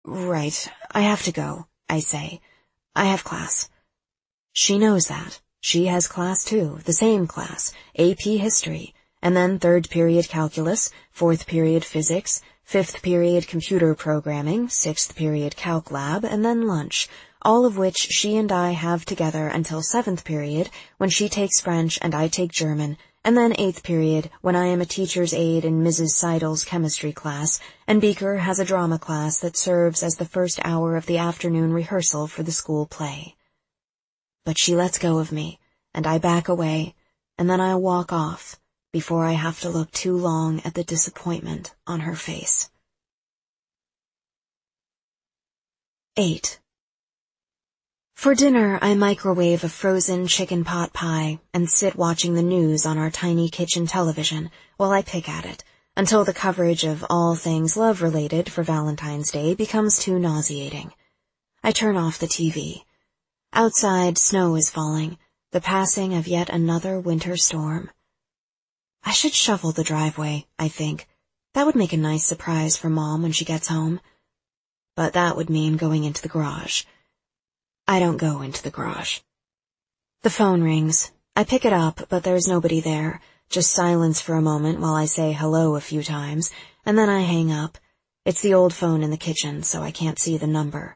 Right, I have to go, I say. I have class. She knows that. She has class too, the same class, AP History, and then third period Calculus, fourth period Physics, fifth period Computer Programming, sixth period Calc Lab, and then lunch, all of which she and I have together until seventh period, when she takes French and I take German, and then eighth period, when I am a teacher's aide in Mrs. Seidel's chemistry class, and Beaker has a drama class that serves as the first hour of the afternoon rehearsal for the school play. But she lets go of me, and I back away, and then I walk off, before I have to look too long at the disappointment on her face. 8. For dinner, I microwave a frozen chicken pot pie and sit watching the news on our tiny kitchen television while I pick at it, until the coverage of all things love-related for Valentine's Day becomes too nauseating. I turn off the TV. Outside, snow is falling, the passing of yet another winter storm. I should shovel the driveway, I think. That would make a nice surprise for Mom when she gets home. But that would mean going into the garage. I don't go into the garage. The phone rings. I pick it up, but there's nobody there, just silence for a moment while I say hello a few times, and then I hang up. It's the old phone in the kitchen, so I can't see the number.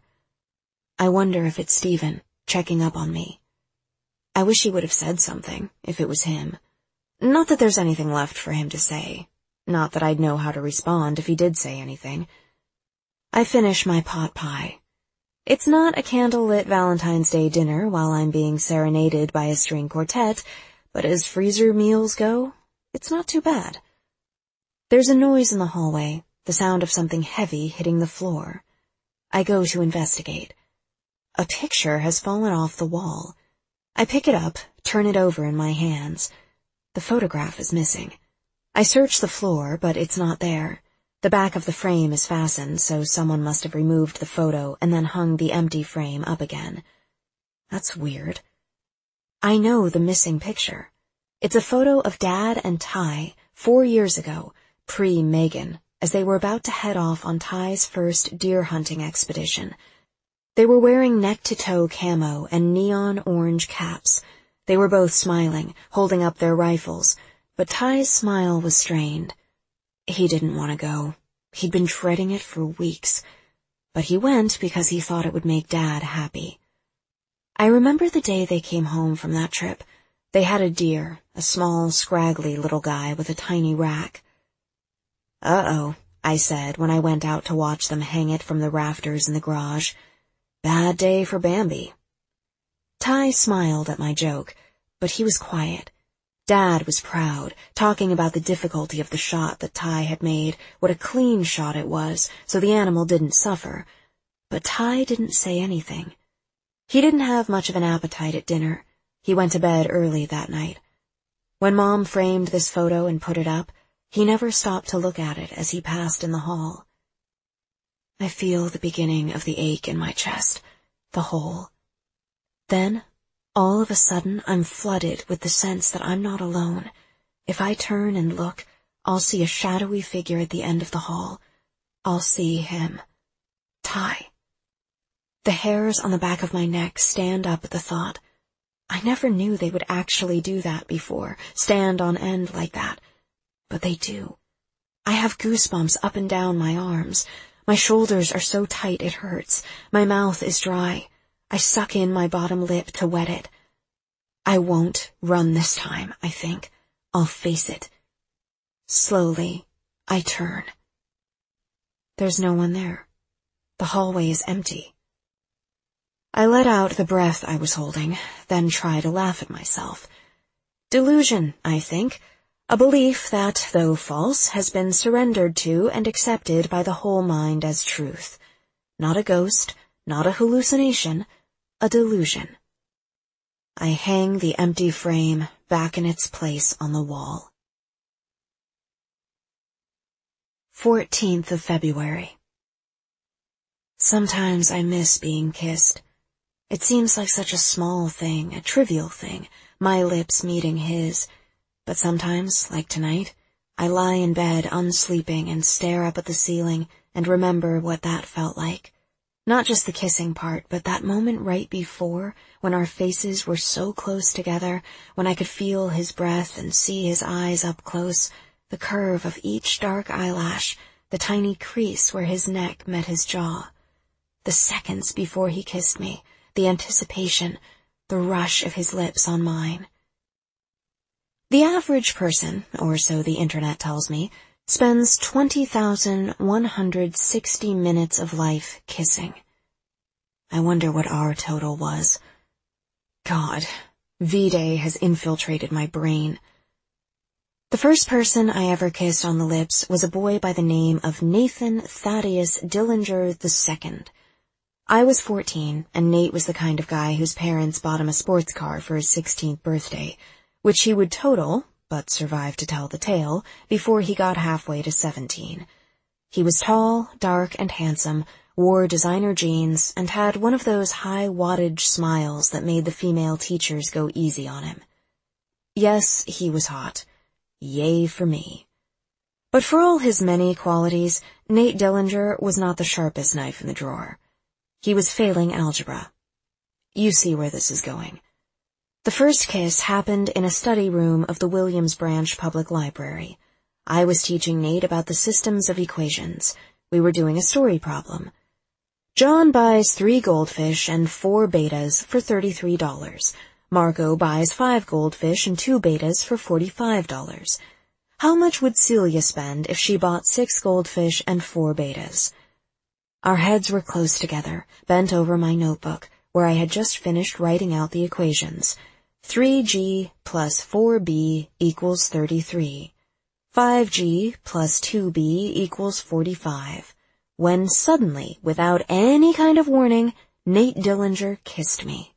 I wonder if it's Stephen, checking up on me. I wish he would have said something, if it was him. Not that there's anything left for him to say. Not that I'd know how to respond if he did say anything. I finish my pot pie. It's not a candlelit Valentine's Day dinner while I'm being serenaded by a string quartet, but as freezer meals go, it's not too bad. There's a noise in the hallway, the sound of something heavy hitting the floor. I go to investigate. A picture has fallen off the wall. I pick it up, turn it over in my hands. The photograph is missing. I search the floor, but it's not there. The back of the frame is fastened, so someone must have removed the photo and then hung the empty frame up again. That's weird. I know the missing picture. It's a photo of Dad and Ty 4 years ago, pre-Megan, as they were about to head off on Ty's first deer hunting expedition. They were wearing neck-to-toe camo and neon orange caps. They were both smiling, holding up their rifles, but Ty's smile was strained. He didn't want to go. He'd been dreading it for weeks. But he went because he thought it would make Dad happy. I remember the day they came home from that trip. They had a deer, a small, scraggly little guy with a tiny rack. "Uh-oh," I said when I went out to watch them hang it from the rafters in the garage. "Bad day for Bambi." Ty smiled at my joke, but he was quiet. Dad was proud, talking about the difficulty of the shot that Ty had made, what a clean shot it was, so the animal didn't suffer. But Ty didn't say anything. He didn't have much of an appetite at dinner. He went to bed early that night. When Mom framed this photo and put it up, he never stopped to look at it as he passed in the hall. I feel the beginning of the ache in my chest, the hole. Then, all of a sudden, I'm flooded with the sense that I'm not alone. If I turn and look, I'll see a shadowy figure at the end of the hall. I'll see him. Ty. The hairs on the back of my neck stand up at the thought. I never knew they would actually do that before, stand on end like that. But they do. I have goosebumps up and down my arms. My shoulders are so tight it hurts. My mouth is dry. I suck in my bottom lip to wet it. I won't run this time, I think. I'll face it. Slowly, I turn. There's no one there. The hallway is empty. I let out the breath I was holding, then try to laugh at myself. Delusion, I think. A belief that, though false, has been surrendered to and accepted by the whole mind as truth. Not a ghost, not a hallucination, a delusion. I hang the empty frame back in its place on the wall. 14th of February. Sometimes I miss being kissed. It seems like such a small thing, a trivial thing, my lips meeting his. But sometimes, like tonight, I lie in bed unsleeping and stare up at the ceiling and remember what that felt like. Not just the kissing part, but that moment right before, when our faces were so close together, when I could feel his breath and see his eyes up close, the curve of each dark eyelash, the tiny crease where his neck met his jaw. The seconds before he kissed me, the anticipation, the rush of his lips on mine. The average person, or so the internet tells me, spends 20,160 minutes of life kissing. I wonder what our total was. God, V-Day has infiltrated my brain. The first person I ever kissed on the lips was a boy by the name of Nathan Thaddeus Dillinger II. I was 14, and Nate was the kind of guy whose parents bought him a sports car for his 16th birthday, which he would total, but survive to tell the tale, before he got halfway to 17. He was tall, dark, and handsome, wore designer jeans, and had one of those high-wattage smiles that made the female teachers go easy on him. Yes, he was hot. Yay for me. But for all his many qualities, Nate Dillinger was not the sharpest knife in the drawer. He was failing algebra. You see where this is going. The first kiss happened in a study room of the Williams Branch Public Library. I was teaching Nate about the systems of equations. We were doing a story problem. John buys 3 goldfish and 4 betas for $33. Marco buys 5 goldfish and 2 betas for $45. How much would Celia spend if she bought 6 goldfish and 4 betas? Our heads were close together, bent over my notebook, where I had just finished writing out the equations. 3G plus 4B equals 33. 5G plus 2B equals 45. When suddenly, without any kind of warning, Nate Dillinger kissed me.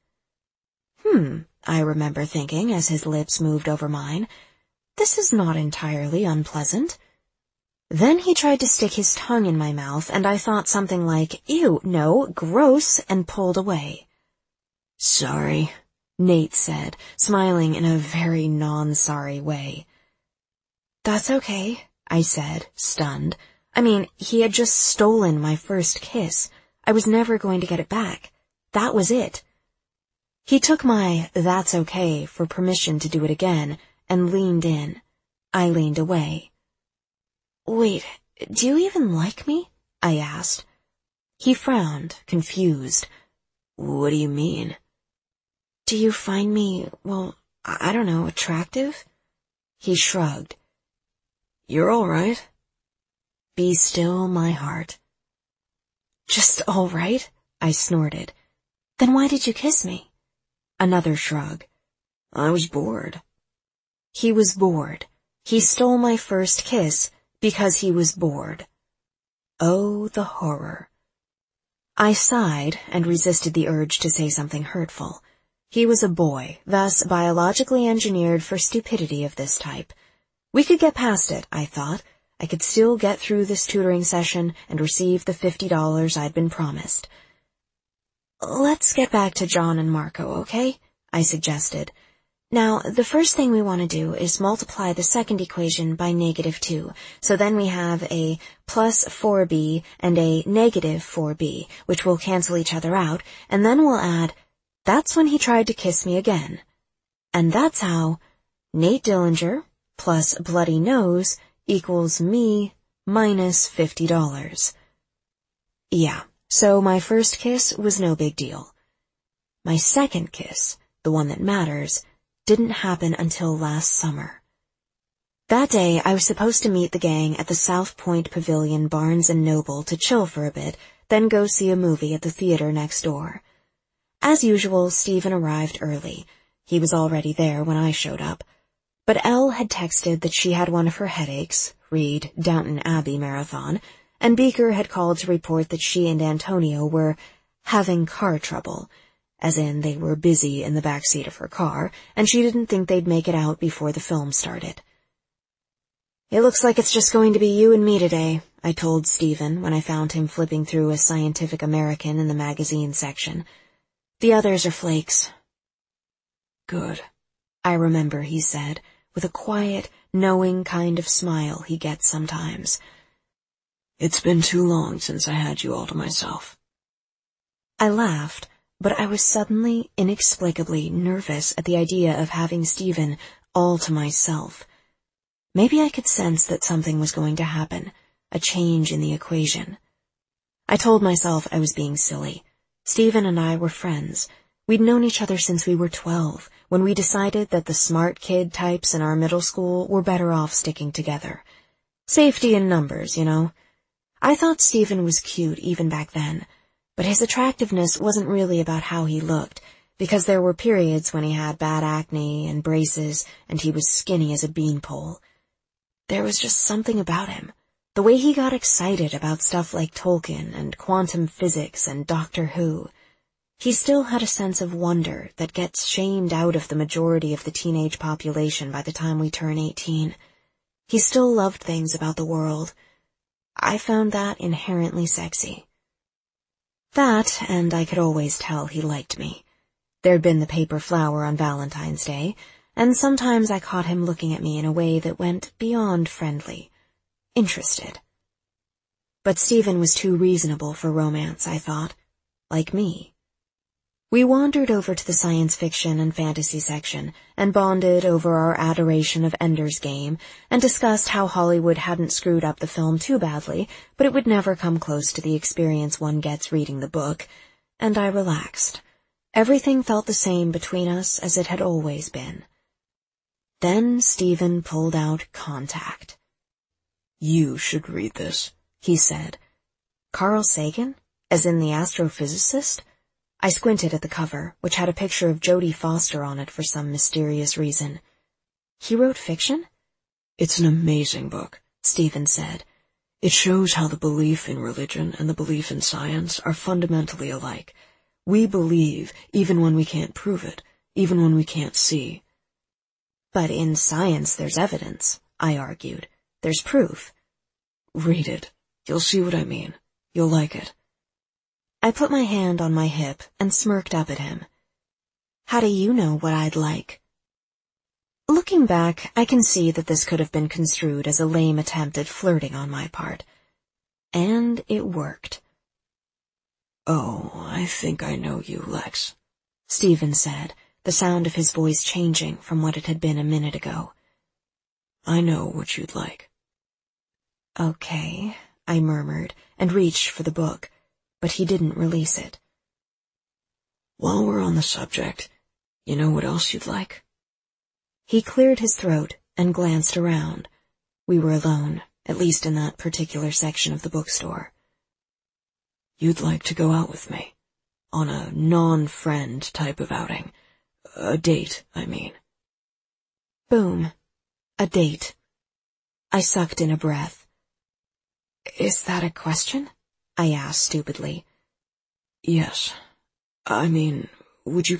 I remember thinking as his lips moved over mine. This is not entirely unpleasant. Then he tried to stick his tongue in my mouth, and I thought something like, ew, no, gross, and pulled away. Sorry, Nate said, smiling in a very non-sorry way. That's okay, I said, stunned. I mean, he had just stolen my first kiss. I was never going to get it back. That was it. He took my "that's okay" for permission to do it again, and leaned in. I leaned away. Wait, do you even like me? I asked. He frowned, confused. What do you mean? Do you find me, well, I don't know, attractive? He shrugged. You're all right. Be still, my heart. Just all right? I snorted. Then why did you kiss me? Another shrug. I was bored. He was bored. He stole my first kiss because he was bored. Oh, the horror. I sighed and resisted the urge to say something hurtful. He was a boy, thus biologically engineered for stupidity of this type. We could get past it, I thought. I could still get through this tutoring session and receive the $50 I'd been promised. Let's get back to John and Marco, okay? I suggested. Now, the first thing we want to do is multiply the second equation by -2, so then we have a plus 4b and a negative 4b, which will cancel each other out, and then we'll add, that's when he tried to kiss me again. And that's how Nate Dillinger plus bloody nose equals me minus $50. Yeah, so my first kiss was no big deal. My second kiss, the one that matters, didn't happen until last summer. That day, I was supposed to meet the gang at the South Point Pavilion Barnes & Noble to chill for a bit, then go see a movie at the theater next door. As usual, Stephen arrived early. He was already there when I showed up. But Elle had texted that she had one of her headaches, read Downton Abbey Marathon, and Beaker had called to report that she and Antonio were having car trouble, as in they were busy in the back seat of her car, and she didn't think they'd make it out before the film started. It looks like it's just going to be you and me today, I told Stephen when I found him flipping through a Scientific American in the magazine section. The others are flakes. Good, I remember he said, with a quiet, knowing kind of smile he gets sometimes. It's been too long since I had you all to myself. I laughed, but I was suddenly, inexplicably nervous at the idea of having Stephen all to myself. Maybe I could sense that something was going to happen, a change in the equation. I told myself I was being silly. Stephen and I were friends. We'd known each other since we were 12, when we decided that the smart kid types in our middle school were better off sticking together. Safety in numbers, you know. I thought Stephen was cute even back then, but his attractiveness wasn't really about how he looked, because there were periods when he had bad acne and braces, and he was skinny as a beanpole. There was just something about him. The way he got excited about stuff like Tolkien and quantum physics and Doctor Who. He still had a sense of wonder that gets shamed out of the majority of the teenage population by the time we turn 18. He still loved things about the world. I found that inherently sexy. That, and I could always tell he liked me. There'd been the paper flower on Valentine's Day, and sometimes I caught him looking at me in a way that went beyond friendly. Interested. But Stephen was too reasonable for romance, I thought. Like me. We wandered over to the science fiction and fantasy section and bonded over our adoration of Ender's Game and discussed how Hollywood hadn't screwed up the film too badly, but it would never come close to the experience one gets reading the book, and I relaxed. Everything felt the same between us as it had always been. Then Stephen pulled out Contact. "You should read this," he said. Carl Sagan? As in the astrophysicist? I squinted at the cover, which had a picture of Jodie Foster on it for some mysterious reason. He wrote fiction? "It's an amazing book," Stephen said. "It shows how the belief in religion and the belief in science are fundamentally alike. We believe even when we can't prove it, even when we can't see." But in science there's evidence, I argued. There's proof. "Read it. You'll see what I mean. You'll like it." I put my hand on my hip and smirked up at him. How do you know what I'd like? Looking back, I can see that this could have been construed as a lame attempt at flirting on my part. And it worked. "Oh, I think I know you, Lex," Stephen said, the sound of his voice changing from what it had been a minute ago. "I know what you'd like." Okay, I murmured and reached for the book, but he didn't release it. "While we're on the subject, you know what else you'd like?" He cleared his throat and glanced around. We were alone, at least in that particular section of the bookstore. "You'd like to go out with me, on a non-friend type of outing. A date, I mean." Boom. A date. I sucked in a breath. Is that a question? I asked stupidly. "Yes. I mean, would you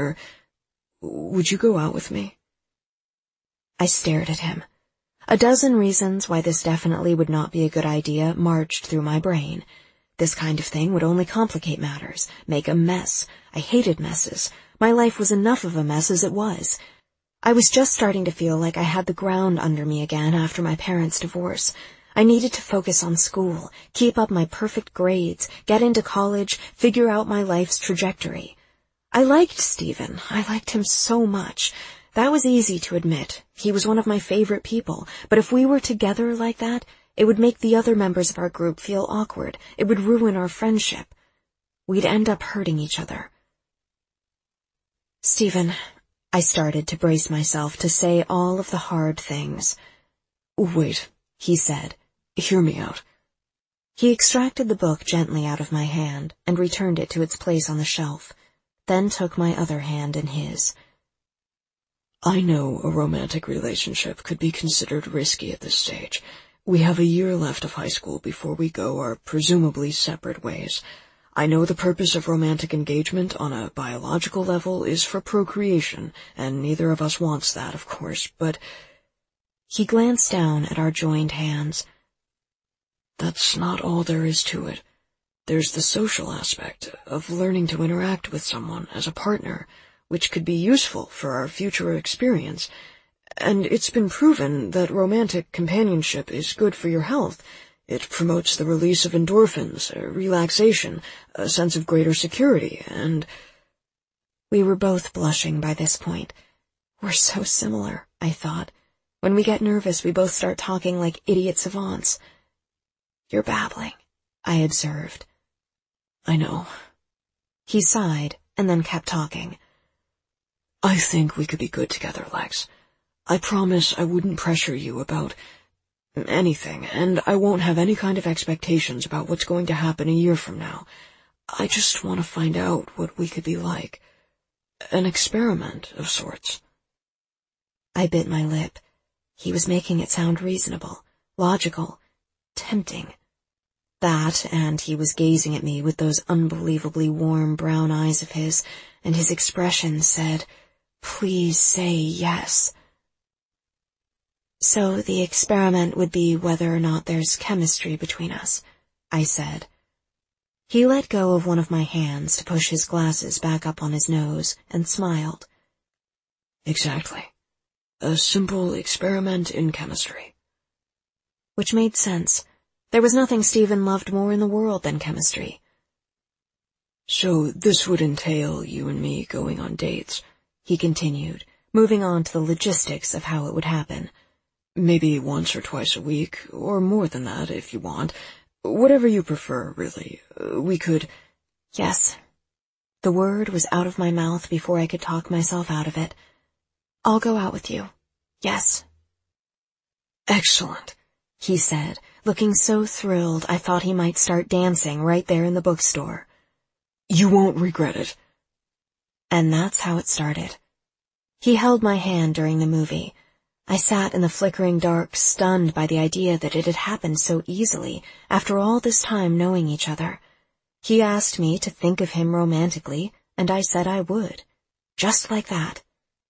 go out with me?" I stared at him. A dozen reasons why this definitely would not be a good idea marched through my brain. This kind of thing would only complicate matters, make a mess. I hated messes. My life was enough of a mess as it was. I was just starting to feel like I had the ground under me again after my parents' divorce. I needed to focus on school, keep up my perfect grades, get into college, figure out my life's trajectory. I liked Stephen. I liked him so much. That was easy to admit. He was one of my favorite people, but if we were together like that, it would make the other members of our group feel awkward. It would ruin our friendship. We'd end up hurting each other. Stephen, I started to brace myself to say all of the hard things. "Wait," he said. "Hear me out." He extracted the book gently out of my hand and returned it to its place on the shelf, then took my other hand in his. "I know a romantic relationship could be considered risky at this stage. We have a year left of high school before we go our presumably separate ways. I know the purpose of romantic engagement on a biological level is for procreation, and neither of us wants that, of course, but—" He glanced down at our joined hands. "That's not all there is to it. There's the social aspect of learning to interact with someone as a partner, which could be useful for our future experience, and it's been proven that romantic companionship is good for your health. It promotes the release of endorphins, relaxation, a sense of greater security, and—" We were both blushing by this point. We're so similar, I thought. When we get nervous, we both start talking like idiot savants. "You're babbling," I observed. "I know." He sighed, and then kept talking. "I think we could be good together, Lex. I promise I wouldn't pressure you about anything, and I won't have any kind of expectations about what's going to happen a year from now. I just want to find out what we could be like. An experiment of sorts." I bit my lip. He was making it sound reasonable, logical, tempting. That, and he was gazing at me with those unbelievably warm brown eyes of his, and his expression said, "Please say yes." "So the experiment would be whether or not there's chemistry between us," I said. He let go of one of my hands to push his glasses back up on his nose and smiled. "Exactly. A simple experiment in chemistry." Which made sense. There was nothing Stephen loved more in the world than chemistry. "So this would entail you and me going on dates," he continued, moving on to the logistics of how it would happen. "Maybe once or twice a week, or more than that if you want. Whatever you prefer, really. We could—" Yes. The word was out of my mouth before I could talk myself out of it. "I'll go out with you. Yes." "Excellent," he said, looking so thrilled I thought he might start dancing right there in the bookstore. "You won't regret it." And that's how it started. He held my hand during the movie. I sat in the flickering dark, stunned by the idea that it had happened so easily, after all this time knowing each other. He asked me to think of him romantically, and I said I would. Just like that.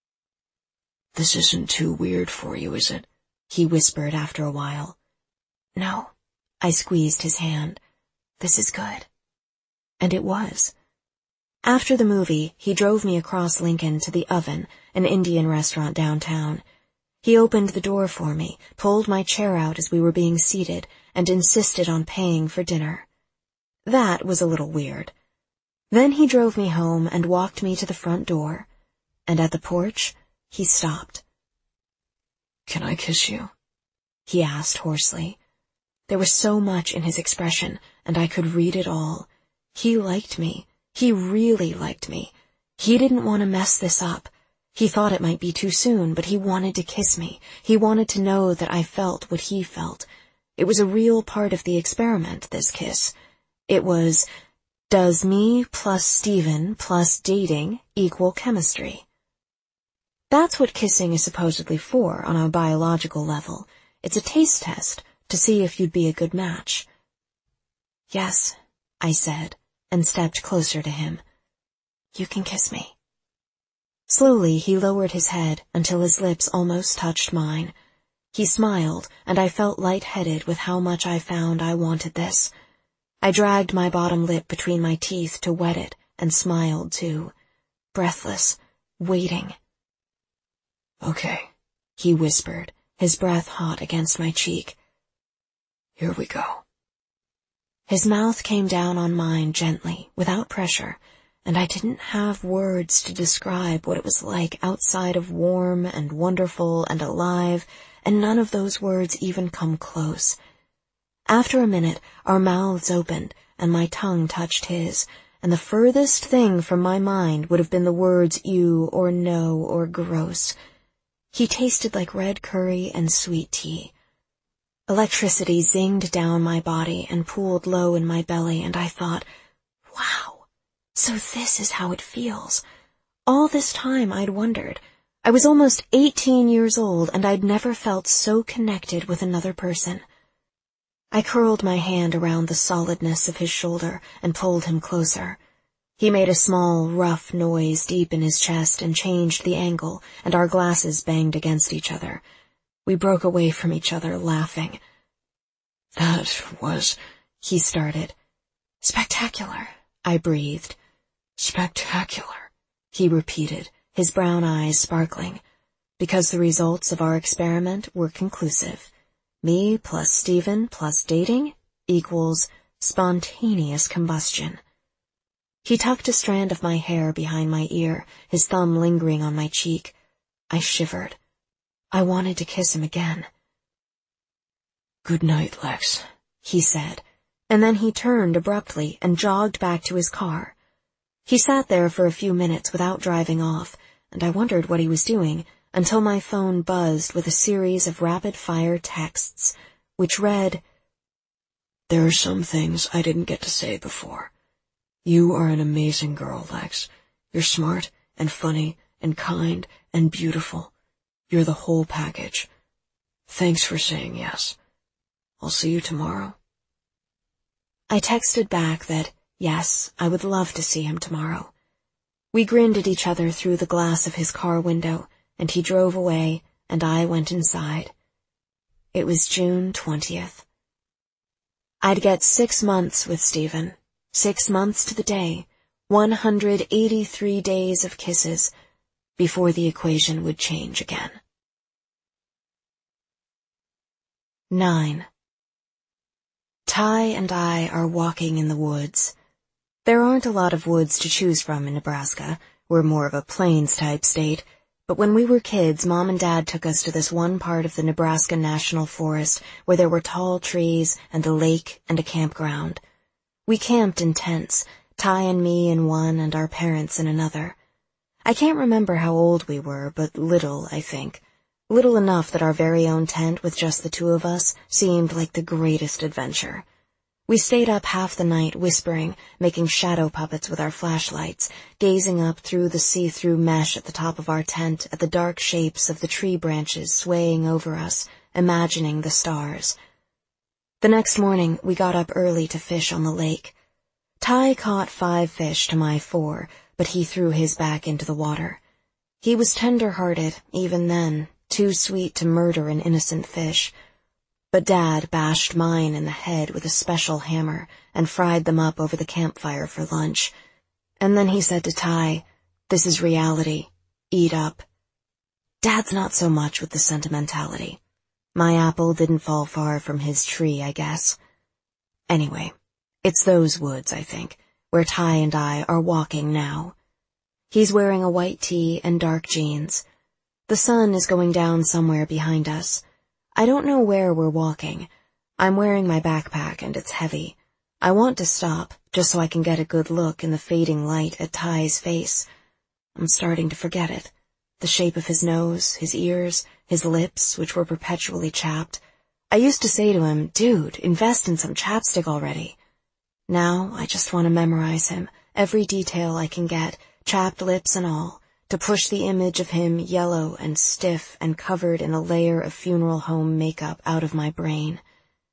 "This isn't too weird for you, is it?" he whispered after a while. "No." I squeezed his hand. "This is good." And it was. After the movie, he drove me across Lincoln to the Oven, an Indian restaurant downtown. He opened the door for me, pulled my chair out as we were being seated, and insisted on paying for dinner. That was a little weird. Then he drove me home and walked me to the front door, and at the porch, he stopped. "Can I kiss you?" he asked hoarsely. There was so much in his expression, and I could read it all. He liked me. He really liked me. He didn't want to mess this up. He thought it might be too soon, but he wanted to kiss me. He wanted to know that I felt what he felt. It was a real part of the experiment, this kiss. It was, does me plus Stephen plus dating equal chemistry? That's what kissing is supposedly for on a biological level. It's a taste test to see if you'd be a good match. "Yes," I said, and stepped closer to him. "You can kiss me." Slowly, he lowered his head until his lips almost touched mine. He smiled, and I felt lightheaded with how much I found I wanted this. I dragged my bottom lip between my teeth to wet it, and smiled too. Breathless, waiting. "Okay," he whispered, his breath hot against my cheek. "Here we go." His mouth came down on mine gently, without pressure, and I didn't have words to describe what it was like outside of warm and wonderful and alive, and none of those words even come close. After a minute, our mouths opened, and my tongue touched his, and the furthest thing from my mind would have been the words ew or no or gross. He tasted like red curry and sweet tea. Electricity zinged down my body and pooled low in my belly, and I thought, wow. So this is how it feels. All this time I'd wondered. I was almost 18 years old, and I'd never felt so connected with another person. I curled my hand around the solidness of his shoulder and pulled him closer. He made a small, rough noise deep in his chest and changed the angle, and our glasses banged against each other. We broke away from each other, laughing. "That was—" he started. "Spectacular," I breathed. "Spectacular," he repeated, his brown eyes sparkling, because the results of our experiment were conclusive. Me plus Stephen plus dating equals spontaneous combustion. He tucked a strand of my hair behind my ear, his thumb lingering on my cheek. I shivered. I wanted to kiss him again. "Good night, Lex," he said, and then he turned abruptly and jogged back to his car. He sat there for a few minutes without driving off, and I wondered what he was doing until my phone buzzed with a series of rapid-fire texts, which read, "There are some things I didn't get to say before. You are an amazing girl, Lex. You're smart and funny and kind and beautiful. You're the whole package. Thanks for saying yes. I'll see you tomorrow." I texted back that, yes, I would love to see him tomorrow. We grinned at each other through the glass of his car window, and he drove away, and I went inside. It was June 20th. I'd get 6 months with Stephen, 6 months to the day, 183 days of kisses, before the equation would change again. 9. Ty and I are walking in the woods. There aren't a lot of woods to choose from in Nebraska. We're more of a plains-type state, but when we were kids, Mom and Dad took us to this one part of the Nebraska National Forest where there were tall trees and a lake and a campground. We camped in tents, Ty and me in one and our parents in another. I can't remember how old we were, but little, I think. Little enough that our very own tent with just the two of us seemed like the greatest adventure. We stayed up half the night whispering, making shadow puppets with our flashlights, gazing up through the see-through mesh at the top of our tent at the dark shapes of the tree branches swaying over us, imagining the stars. The next morning, we got up early to fish on the lake. Ty caught 5 fish to my 4, but he threw his back into the water. He was tender-hearted, even then, too sweet to murder an innocent fish. But Dad bashed mine in the head with a special hammer and fried them up over the campfire for lunch. And then he said to Ty, "This is reality. Eat up." Dad's not so much with the sentimentality. My apple didn't fall far from his tree, I guess. Anyway, it's those woods, I think, where Ty and I are walking now. He's wearing a white tee and dark jeans. The sun is going down somewhere behind us. I don't know where we're walking. I'm wearing my backpack and it's heavy. I want to stop, just so I can get a good look in the fading light at Ty's face. I'm starting to forget it. The shape of his nose, his ears, his lips, which were perpetually chapped. I used to say to him, "Dude, invest in some chapstick already." Now I just want to memorize him, every detail I can get, chapped lips and all, to push the image of him yellow and stiff and covered in a layer of funeral home makeup out of my brain.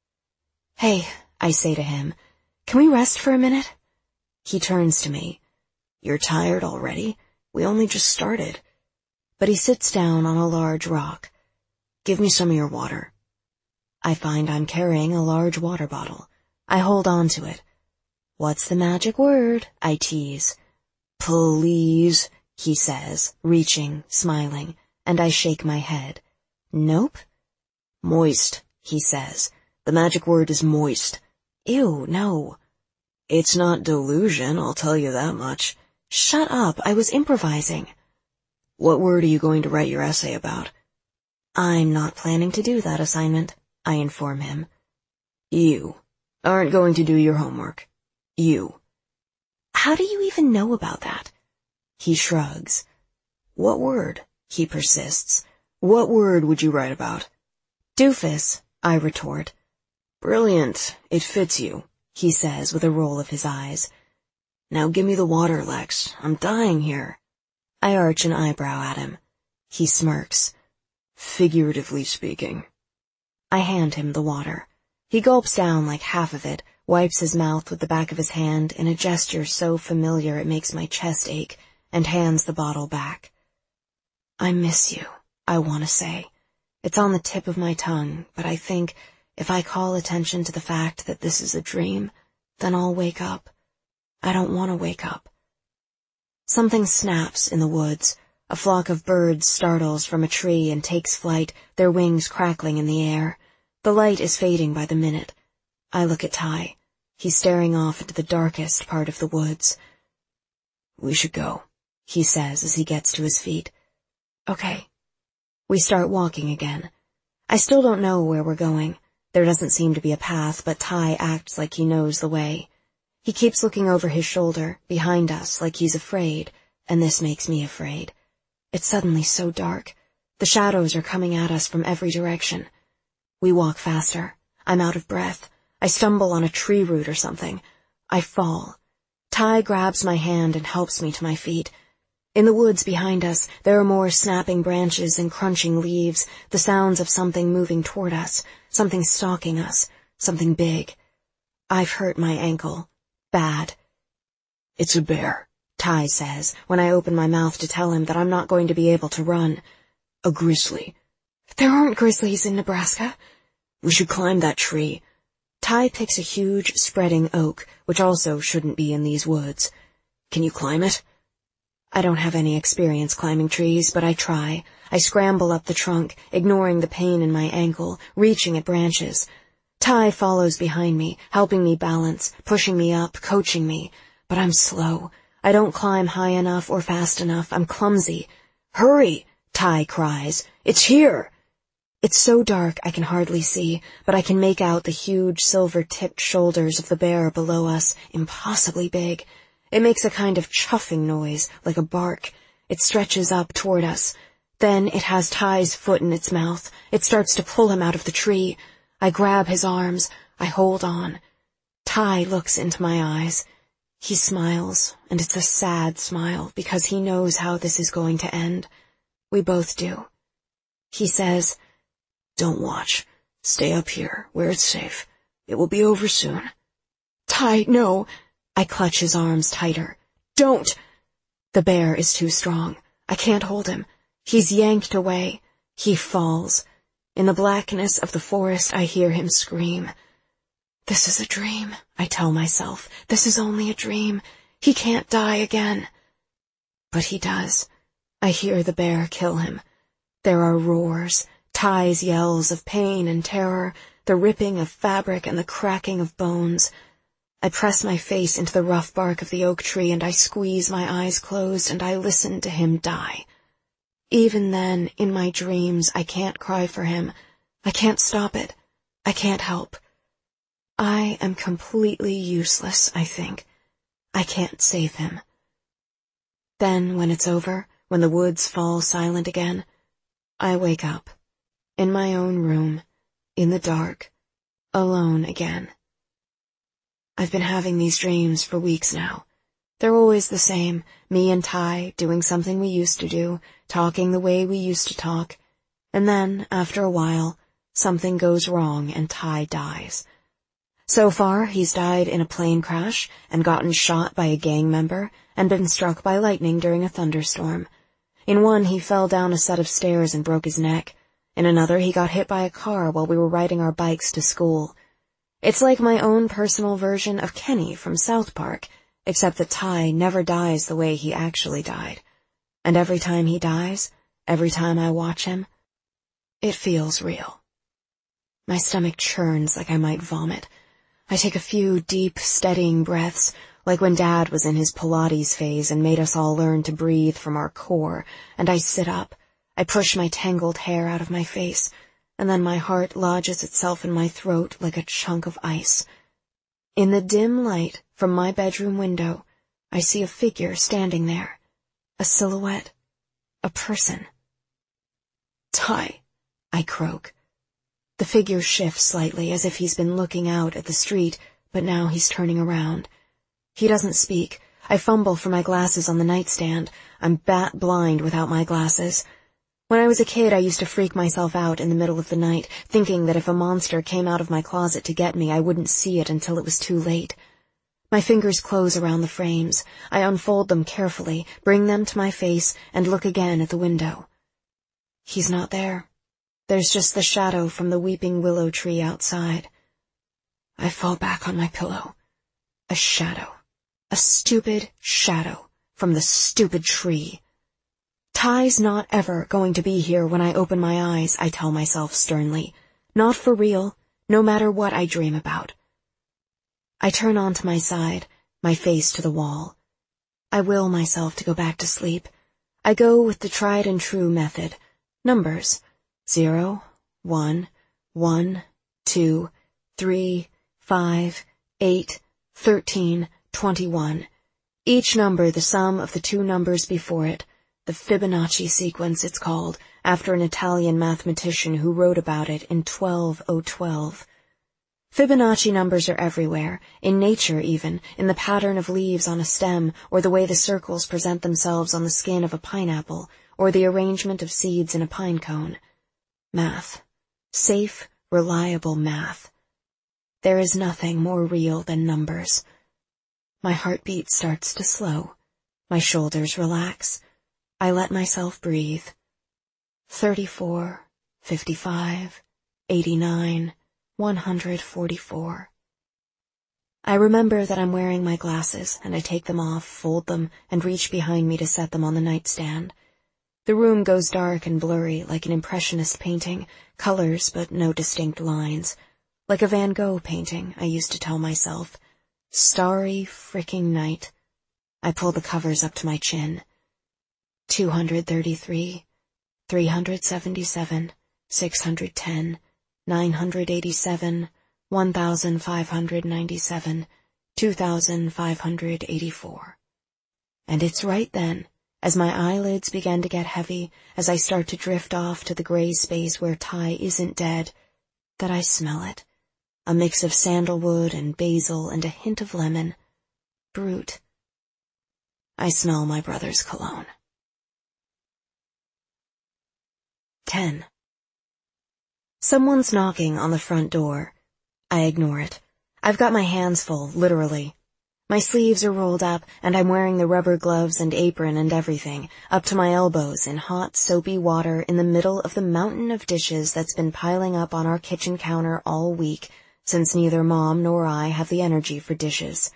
"Hey," I say to him, "can we rest for a minute?" He turns to me. "You're tired already? We only just started." But he sits down on a large rock. "Give me some of your water." I find I'm carrying a large water bottle. I hold on to it. "What's the magic word?" I tease. "Please," he says, reaching, smiling, and I shake my head. "Nope." "Moist," he says. "The magic word is moist." "Ew, no." "It's not delusion, I'll tell you that much." "Shut up, I was improvising." "What word are you going to write your essay about?" "I'm not planning to do that assignment," I inform him. "You aren't going to do your homework. You." "How do you even know about that?" He shrugs. "What word?" he persists. "What word would you write about?" "Doofus," I retort. "Brilliant. It fits you," he says with a roll of his eyes. "Now give me the water, Lex. I'm dying here." I arch an eyebrow at him. He smirks. "Figuratively speaking." I hand him the water. He gulps down like half of it, wipes his mouth with the back of his hand in a gesture so familiar it makes my chest ache, and hands the bottle back. "I miss you," I want to say. It's on the tip of my tongue, but I think if I call attention to the fact that this is a dream, then I'll wake up. I don't want to wake up. Something snaps in the woods. A flock of birds startles from a tree and takes flight, their wings crackling in the air. The light is fading by the minute. I look at Ty. He's staring off into the darkest part of the woods. "We should go," he says as he gets to his feet. Okay. We start walking again. I still don't know where we're going. There doesn't seem to be a path, but Ty acts like he knows the way. He keeps looking over his shoulder, behind us, like he's afraid, and this makes me afraid. It's suddenly so dark. The shadows are coming at us from every direction. We walk faster. I'm out of breath. I stumble on a tree root or something. I fall. Ty grabs my hand and helps me to my feet. In the woods behind us, there are more snapping branches and crunching leaves, the sounds of something moving toward us, something stalking us, something big. I've hurt my ankle. Bad. "It's a bear," Ty says, when I open my mouth to tell him that I'm not going to be able to run. "A grizzly." "There aren't grizzlies in Nebraska." "We should climb that tree." Ty picks a huge, spreading oak, which also shouldn't be in these woods. "Can you climb it?" I don't have any experience climbing trees, but I try. I scramble up the trunk, ignoring the pain in my ankle, reaching at branches. Ty follows behind me, helping me balance, pushing me up, coaching me. But I'm slow. I don't climb high enough or fast enough. I'm clumsy. "Hurry!" Ty cries. "It's here!" It's so dark I can hardly see, but I can make out the huge silver-tipped shoulders of the bear below us, impossibly big. It makes a kind of chuffing noise, like a bark. It stretches up toward us. Then it has Ty's foot in its mouth. It starts to pull him out of the tree. I grab his arms. I hold on. Ty looks into my eyes. He smiles, and it's a sad smile because he knows how this is going to end. We both do. He says, "Don't watch. Stay up here, where it's safe. It will be over soon." "Ty, no." I clutch his arms tighter. "Don't." The bear is too strong. I can't hold him. He's yanked away. He falls. In the blackness of the forest, I hear him scream. This is a dream, I tell myself. This is only a dream. He can't die again. But he does. I hear the bear kill him. There are roars, Ty's yells of pain and terror, the ripping of fabric and the cracking of bones. I press my face into the rough bark of the oak tree and I squeeze my eyes closed and I listen to him die. Even then, in my dreams, I can't cry for him. I can't stop it. I can't help. I am completely useless, I think. I can't save him. Then, when it's over, when the woods fall silent again, I wake up, in my own room, in the dark, alone again. I've been having these dreams for weeks now. They're always the same, me and Ty doing something we used to do, talking the way we used to talk, and then, after a while, something goes wrong and Ty dies. So far, he's died in a plane crash and gotten shot by a gang member and been struck by lightning during a thunderstorm. In one, he fell down a set of stairs and broke his neck. In another, he got hit by a car while we were riding our bikes to school. It's like my own personal version of Kenny from South Park, except that Ty never dies the way he actually died. And every time he dies, every time I watch him, it feels real. My stomach churns like I might vomit. I take a few deep, steadying breaths, like when Dad was in his Pilates phase and made us all learn to breathe from our core, and I sit up. I push my tangled hair out of my face, and then my heart lodges itself in my throat like a chunk of ice. In the dim light from my bedroom window, I see a figure standing there, a silhouette, a person. "Ty," I croak. The figure shifts slightly as if he's been looking out at the street, but now he's turning around. He doesn't speak. I fumble for my glasses on the nightstand. I'm bat blind without my glasses. When I was a kid, I used to freak myself out in the middle of the night, thinking that if a monster came out of my closet to get me, I wouldn't see it until it was too late. My fingers close around the frames. I unfold them carefully, bring them to my face, and look again at the window. He's not there. There's just the shadow from the weeping willow tree outside. I fall back on my pillow. A shadow. A stupid shadow from the stupid tree. Ty's not ever going to be here when I open my eyes, I tell myself sternly. Not for real, no matter what I dream about. I turn onto my side, my face to the wall. I will myself to go back to sleep. I go with the tried and true method. Numbers. 0, 1, 1, 2, 3, 5, 8, 13, 21. Each number the sum of the two numbers before it. The Fibonacci sequence, it's called, after an Italian mathematician who wrote about it in 12012. Fibonacci numbers are everywhere, in nature even, in the pattern of leaves on a stem, or the way the circles present themselves on the skin of a pineapple, or the arrangement of seeds in a pine cone. Math. Safe, reliable math. There is nothing more real than numbers. My heartbeat starts to slow. My shoulders relax. I let myself breathe. 34, 55, 89, 144. I remember that I'm wearing my glasses, and I take them off, fold them, and reach behind me to set them on the nightstand. The room goes dark and blurry, like an impressionist painting, colors but no distinct lines. Like a Van Gogh painting, I used to tell myself. Starry fricking night. I pull the covers up to my chin. 233, 377, 610, 987, 1,597, 2,584. And it's right then, as my eyelids begin to get heavy, as I start to drift off to the gray space where Ty isn't dead, that I smell it. A mix of sandalwood and basil and a hint of lemon. Brute. I smell my brother's cologne. 10. Someone's knocking on the front door. I ignore it. I've got my hands full, literally. My sleeves are rolled up, and I'm wearing the rubber gloves and apron and everything, up to my elbows in hot, soapy water in the middle of the mountain of dishes that's been piling up on our kitchen counter all week, since neither Mom nor I have the energy for dishes.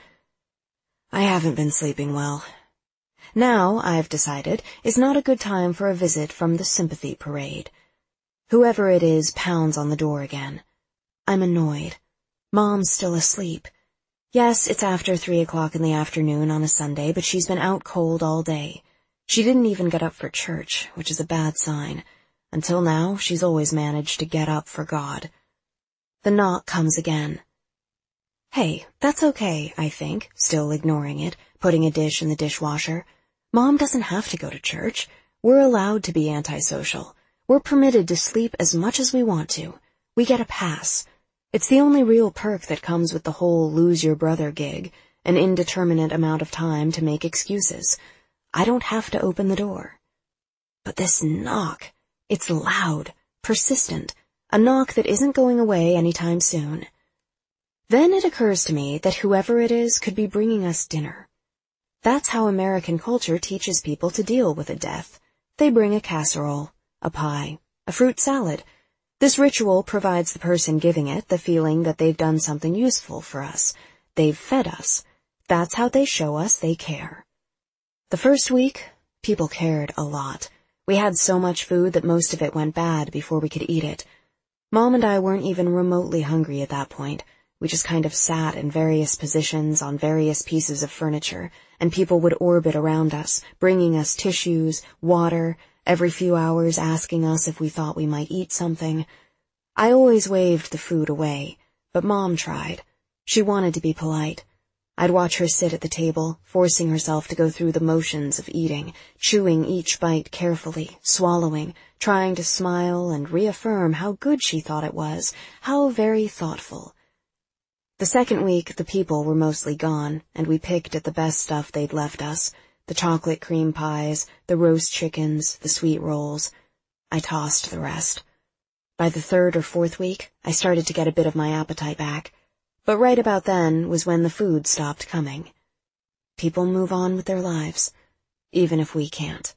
I haven't been sleeping well. Now, I've decided, is not a good time for a visit from the sympathy parade. Whoever it is pounds on the door again. I'm annoyed. Mom's still asleep. Yes, it's after 3 o'clock in the afternoon on a Sunday, but she's been out cold all day. She didn't even get up for church, which is a bad sign. Until now, she's always managed to get up for God. The knock comes again. Hey, that's okay, I think, still ignoring it, putting a dish in the dishwasher. Mom doesn't have to go to church. We're allowed to be antisocial. We're permitted to sleep as much as we want to. We get a pass. It's the only real perk that comes with the whole lose your brother gig, an indeterminate amount of time to make excuses. I don't have to open the door. But this knock, it's loud, persistent, a knock that isn't going away anytime soon. Then it occurs to me that whoever it is could be bringing us dinner. That's how American culture teaches people to deal with a death. They bring a casserole, a pie, a fruit salad. This ritual provides the person giving it the feeling that they've done something useful for us. They've fed us. That's how they show us they care. The first week, people cared a lot. We had so much food that most of it went bad before we could eat it. Mom and I weren't even remotely hungry at that point. We just kind of sat in various positions on various pieces of furniture, and people would orbit around us, bringing us tissues, water, every few hours asking us if we thought we might eat something. I always waved the food away, but Mom tried. She wanted to be polite. I'd watch her sit at the table, forcing herself to go through the motions of eating, chewing each bite carefully, swallowing, trying to smile and reaffirm how good she thought it was, how very thoughtful. The second week, the people were mostly gone, and we picked at the best stuff they'd left us, the chocolate cream pies, the roast chickens, the sweet rolls. I tossed the rest. By the third or fourth week, I started to get a bit of my appetite back, but right about then was when the food stopped coming. People move on with their lives, even if we can't.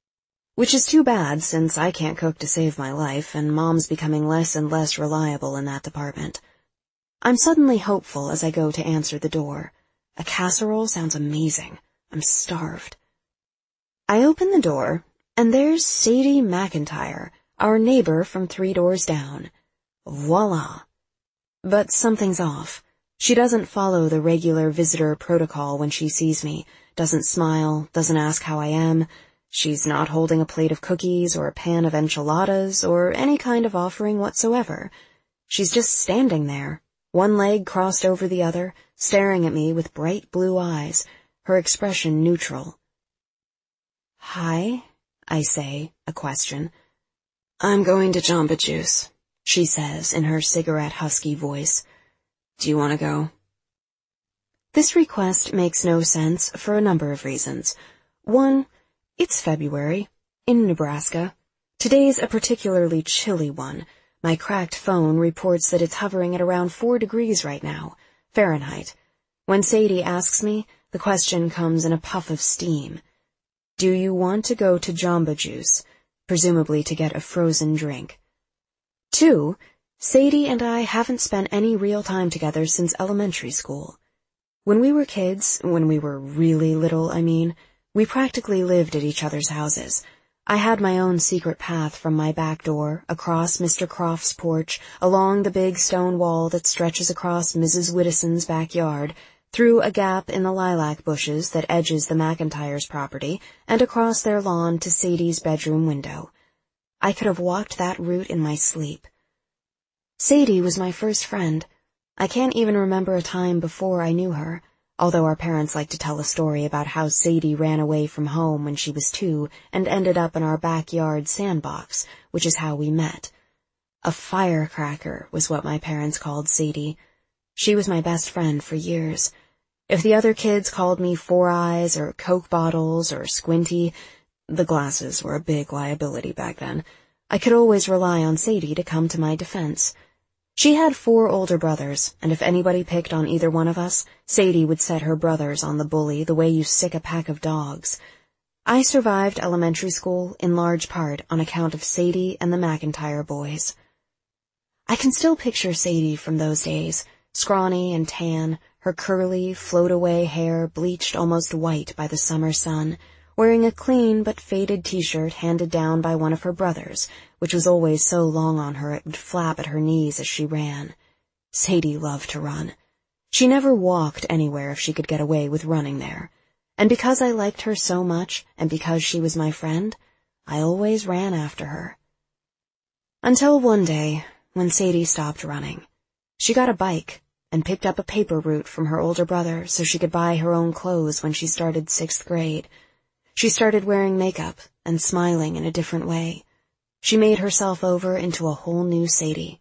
Which is too bad, since I can't cook to save my life, and Mom's becoming less and less reliable in that department. I'm suddenly hopeful as I go to answer the door. A casserole sounds amazing. I'm starved. I open the door, and there's Sadie McIntyre, our neighbor from 3 doors down. Voila. But something's off. She doesn't follow the regular visitor protocol when she sees me, doesn't smile, doesn't ask how I am. She's not holding a plate of cookies or a pan of enchiladas or any kind of offering whatsoever. She's just standing there, one leg crossed over the other, staring at me with bright blue eyes, her expression neutral. Hi, I say, a question. I'm going to Jamba Juice, she says in her cigarette husky voice. Do you want to go? This request makes no sense for a number of reasons. One, it's February, in Nebraska. Today's a particularly chilly one. My cracked phone reports that it's hovering at around 4 degrees right now, Fahrenheit. When Sadie asks me, the question comes in a puff of steam. Do you want to go to Jamba Juice? Presumably to get a frozen drink. 2, Sadie and I haven't spent any real time together since elementary school. When we were kids, when we were really little, we practically lived at each other's houses. I had my own secret path from my back door, across Mr. Croft's porch, along the big stone wall that stretches across Mrs. Whittison's backyard, through a gap in the lilac bushes that edges the McIntyre's property, and across their lawn to Sadie's bedroom window. I could have walked that route in my sleep. Sadie was my first friend. I can't even remember a time before I knew her, although our parents like to tell a story about how Sadie ran away from home when she was 2 and ended up in our backyard sandbox, which is how we met. A firecracker was what my parents called Sadie. She was my best friend for years. If the other kids called me Four Eyes or Coke Bottles or Squinty, the glasses were a big liability back then, I could always rely on Sadie to come to my defense. She had 4 older brothers, and if anybody picked on either one of us, Sadie would set her brothers on the bully the way you sick a pack of dogs. I survived elementary school in large part on account of Sadie and the McIntyre boys. I can still picture Sadie from those days, scrawny and tan, her curly, float-away hair bleached almost white by the summer sun, wearing a clean but faded T-shirt handed down by one of her brothers, which was always so long on her it would flap at her knees as she ran. Sadie loved to run. She never walked anywhere if she could get away with running there. And because I liked her so much, and because she was my friend, I always ran after her. Until one day, when Sadie stopped running. She got a bike, and picked up a paper route from her older brother so she could buy her own clothes when she started 6th grade. She started wearing makeup and smiling in a different way. She made herself over into a whole new Sadie.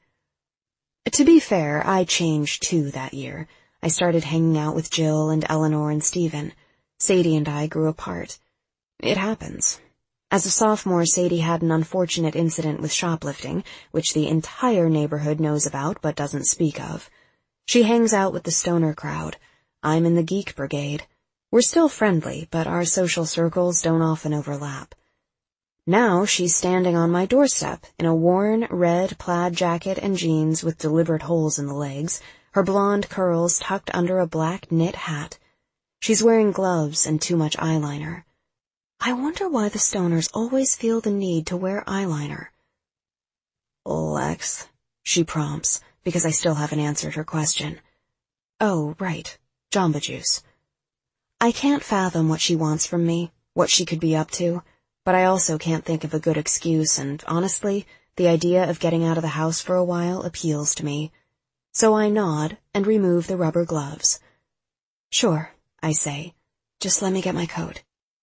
To be fair, I changed too that year. I started hanging out with Jill and Eleanor and Stephen. Sadie and I grew apart. It happens. As a sophomore, Sadie had an unfortunate incident with shoplifting, which the entire neighborhood knows about but doesn't speak of. She hangs out with the stoner crowd. I'm in the geek brigade. We're still friendly, but our social circles don't often overlap. Now she's standing on my doorstep in a worn red plaid jacket and jeans with deliberate holes in the legs, her blonde curls tucked under a black knit hat. She's wearing gloves and too much eyeliner. I wonder why the stoners always feel the need to wear eyeliner. Lex, she prompts, because I still haven't answered her question. Oh, right, Jamba Juice. I can't fathom what she wants from me, what she could be up to, but I also can't think of a good excuse, and honestly, the idea of getting out of the house for a while appeals to me. So I nod and remove the rubber gloves. Sure, I say. Just let me get my coat.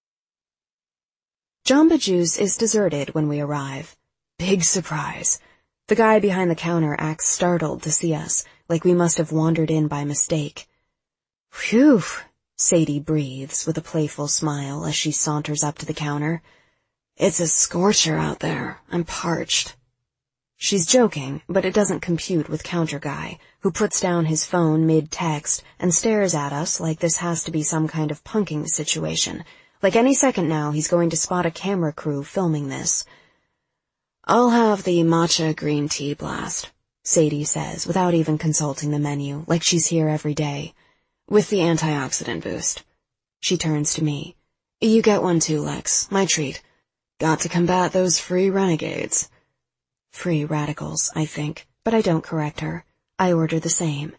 Jamba Juice is deserted when we arrive. Big surprise. The guy behind the counter acts startled to see us, like we must have wandered in by mistake. Phew, Sadie breathes with a playful smile as she saunters up to the counter. It's a scorcher out there. I'm parched. She's joking, but it doesn't compute with counter guy, who puts down his phone mid-text and stares at us like this has to be some kind of punking situation. Like any second now he's going to spot a camera crew filming this. I'll have the matcha green tea blast, Sadie says without even consulting the menu, like she's here every day. With the antioxidant boost. She turns to me. You get one too, Lex. My treat. Got to combat those free renegades. Free radicals, I think, but I don't correct her. I order the same.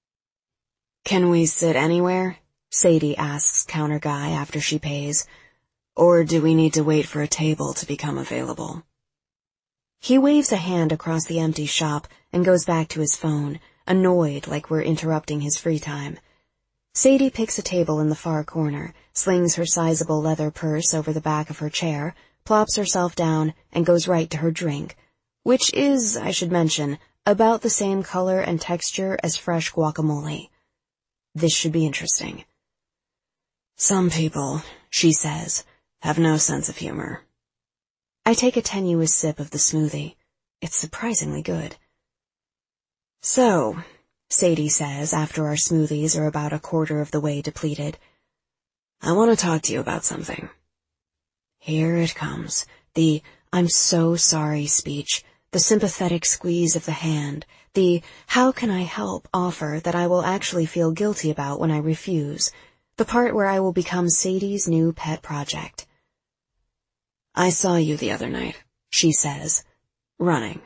Can we sit anywhere? Sadie asks counter guy after she pays. Or do we need to wait for a table to become available? He waves a hand across the empty shop and goes back to his phone, annoyed like we're interrupting his free time. Sadie picks a table in the far corner, slings her sizable leather purse over the back of her chair, plops herself down, and goes right to her drink, which is, I should mention, about the same color and texture as fresh guacamole. This should be interesting. Some people, she says, have no sense of humor. I take a tenuous sip of the smoothie. It's surprisingly good. So, Sadie says after our smoothies are about a quarter of the way depleted, I want to talk to you about something. Here it comes, the "I'm so sorry" speech, the sympathetic squeeze of the hand, the "how can I help" offer that I will actually feel guilty about when I refuse, the part where I will become Sadie's new pet project. I saw you the other night, she says, running.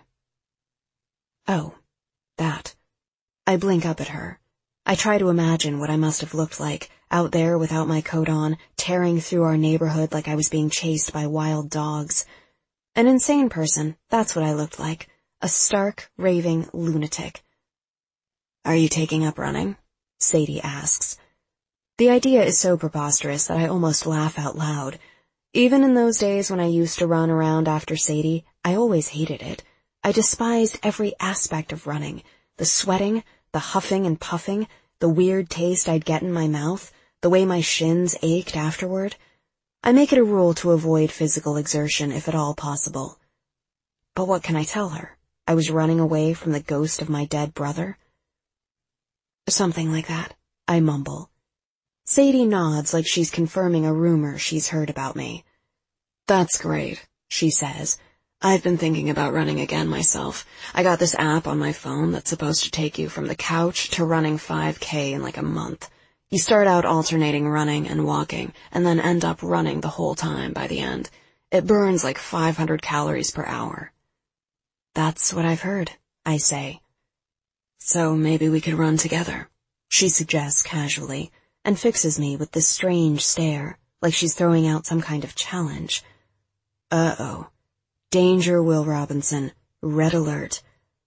Oh, that. I blink up at her. I try to imagine what I must have looked like, out there without my coat on, tearing through our neighborhood like I was being chased by wild dogs. An insane person, that's what I looked like. A stark, raving lunatic. Are you taking up running? Sadie asks. The idea is so preposterous that I almost laugh out loud. Even in those days when I used to run around after Sadie, I always hated it. I despised every aspect of running. The sweating, the huffing and puffing, the weird taste I'd get in my mouth, the way my shins ached afterward. I make it a rule to avoid physical exertion if at all possible. But what can I tell her? I was running away from the ghost of my dead brother? Something like that, I mumble. Sadie nods like she's confirming a rumor she's heard about me. That's great, she says. I've been thinking about running again myself. I got this app on my phone that's supposed to take you from the couch to running 5K in like a month. You start out alternating running and walking, and then end up running the whole time by the end. It burns like 500 calories per hour. That's what I've heard, I say. So maybe we could run together, she suggests casually, and fixes me with this strange stare, like she's throwing out some kind of challenge. Uh-oh. Danger, Will Robinson. Red alert.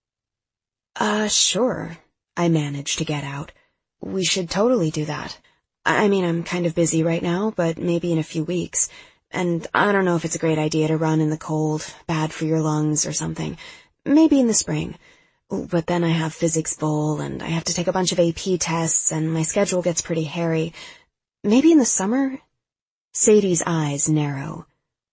Sure, I manage to get out. We should totally do that. I mean, I'm kind of busy right now, but maybe in a few weeks. And I don't know if it's a great idea to run in the cold, bad for your lungs or something. Maybe in the spring. But then I have physics bowl, and I have to take a bunch of AP tests, and my schedule gets pretty hairy. Maybe in the summer? Sadie's eyes narrow.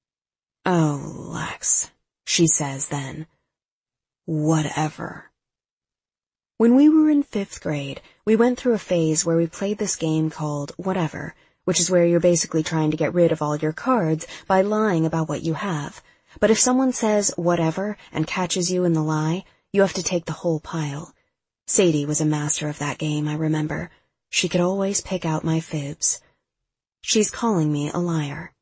Oh, Lex, she says then. Whatever. When we were in 5th grade, we went through a phase where we played this game called Whatever, which is where you're basically trying to get rid of all your cards by lying about what you have. But if someone says whatever and catches you in the lie, you have to take the whole pile. Sadie was a master of that game, I remember. She could always pick out my fibs. She's calling me a liar.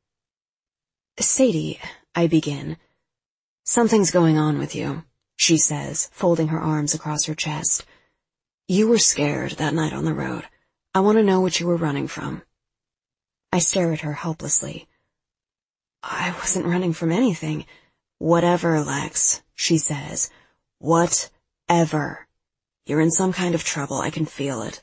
Sadie, I begin. Something's going on with you, she says, folding her arms across her chest. You were scared that night on the road. I want to know what you were running from. I stare at her helplessly. I wasn't running from anything. Whatever, Lex, she says. Whatever. You're in some kind of trouble, I can feel it.